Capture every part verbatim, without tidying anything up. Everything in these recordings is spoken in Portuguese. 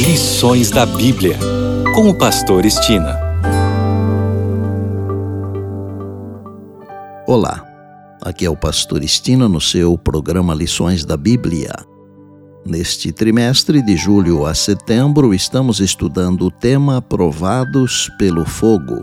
Lições da Bíblia, com o pastor Estina. Olá, aqui é o pastor Estina no seu programa Lições da Bíblia. Neste trimestre, de julho a setembro, estamos estudando o tema Provados pelo Fogo.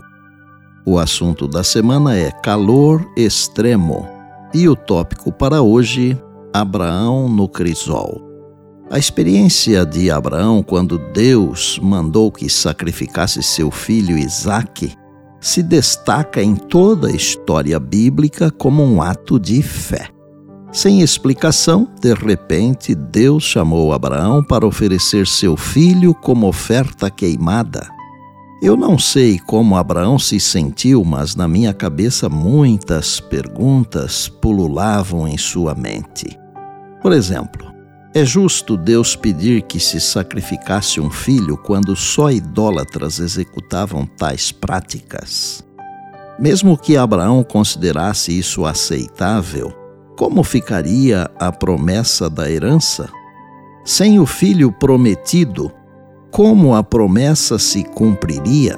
O assunto da semana é calor extremo e o tópico para hoje, Abraão no crisol. A experiência de Abraão quando Deus mandou que sacrificasse seu filho Isaque se destaca em toda a história bíblica como um ato de fé. Sem explicação, de repente, Deus chamou Abraão para oferecer seu filho como oferta queimada. Eu não sei como Abraão se sentiu, mas na minha cabeça muitas perguntas pululavam em sua mente. Por exemplo, é justo Deus pedir que se sacrificasse um filho quando só idólatras executavam tais práticas? Mesmo que Abraão considerasse isso aceitável, como ficaria a promessa da herança? Sem o filho prometido, como a promessa se cumpriria?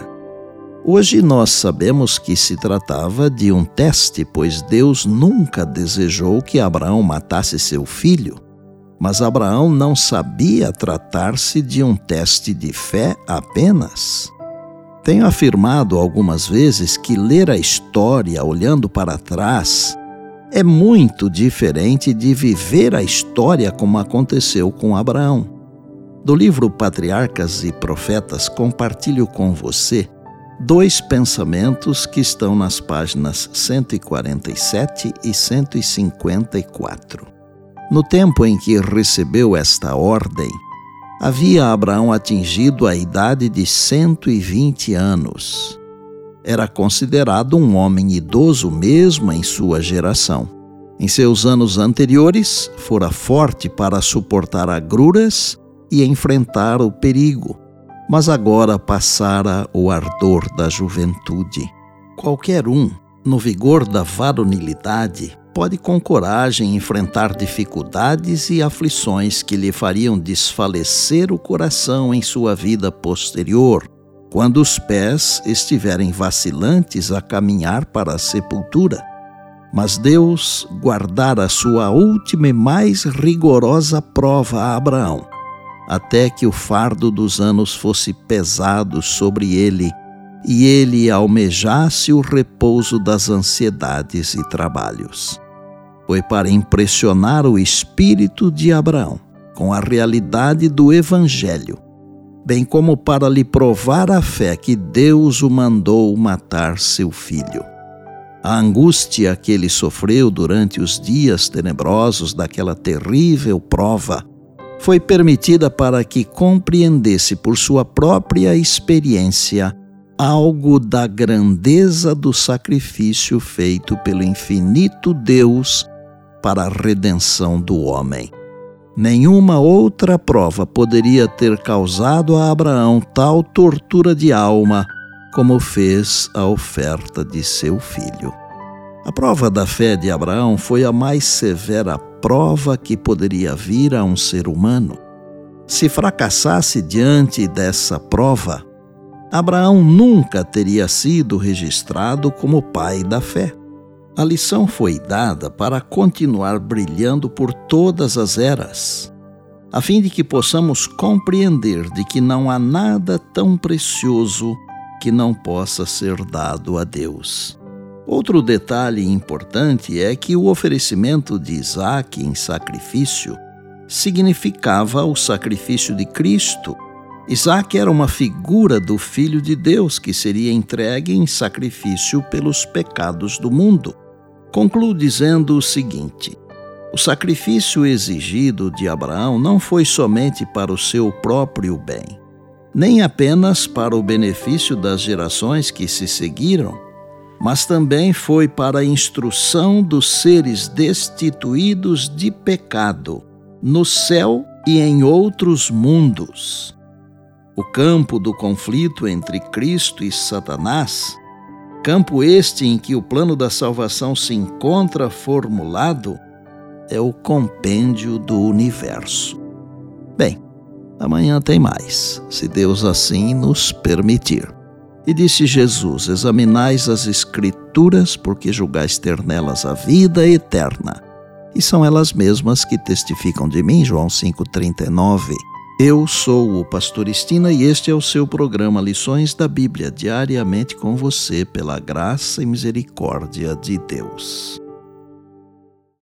Hoje nós sabemos que se tratava de um teste, pois Deus nunca desejou que Abraão matasse seu filho. Mas Abraão não sabia tratar-se de um teste de fé apenas. Tenho afirmado algumas vezes que ler a história olhando para trás é muito diferente de viver a história como aconteceu com Abraão. Do livro Patriarcas e Profetas, compartilho com você dois pensamentos que estão nas páginas cento e quarenta e sete e cento e cinquenta e quatro. No tempo em que recebeu esta ordem, havia Abraão atingido a idade de cento e vinte anos. Era considerado um homem idoso mesmo em sua geração. Em seus anos anteriores, fora forte para suportar agruras e enfrentar o perigo, mas agora passara o ardor da juventude. Qualquer um, no vigor da varonilidade, pode com coragem enfrentar dificuldades e aflições que lhe fariam desfalecer o coração em sua vida posterior, quando os pés estiverem vacilantes a caminhar para a sepultura. Mas Deus guardara a sua última e mais rigorosa prova a Abraão, até que o fardo dos anos fosse pesado sobre ele e ele almejasse o repouso das ansiedades e trabalhos. Foi para impressionar o espírito de Abraão com a realidade do Evangelho, bem como para lhe provar a fé que Deus o mandou matar seu filho. A angústia que ele sofreu durante os dias tenebrosos daquela terrível prova foi permitida para que compreendesse por sua própria experiência algo da grandeza do sacrifício feito pelo infinito Deus para a redenção do homem. Nenhuma outra prova poderia ter causado a Abraão tal tortura de alma como fez a oferta de seu filho. A prova da fé de Abraão foi a mais severa prova que poderia vir a um ser humano. Se fracassasse diante dessa prova, Abraão nunca teria sido registrado como pai da fé. A lição foi dada para continuar brilhando por todas as eras, a fim de que possamos compreender de que não há nada tão precioso que não possa ser dado a Deus. Outro detalhe importante é que o oferecimento de Isaque em sacrifício significava o sacrifício de Cristo. Isaque era uma figura do Filho de Deus que seria entregue em sacrifício pelos pecados do mundo. Concluo dizendo o seguinte: o sacrifício exigido de Abraão não foi somente para o seu próprio bem, nem apenas para o benefício das gerações que se seguiram, mas também foi para a instrução dos seres destituídos de pecado, no céu e em outros mundos. O campo do conflito entre Cristo e Satanás, campo este em que o plano da salvação se encontra formulado, é o compêndio do universo. Bem, Amanhã tem mais, se Deus assim nos permitir. E disse Jesus: examinais as Escrituras, porque julgais ter nelas a vida eterna. E são elas mesmas que testificam de mim, João cinco, trinta e nove. Eu sou o pastor Estina e este é o seu programa Lições da Bíblia, diariamente com você, pela graça e misericórdia de Deus.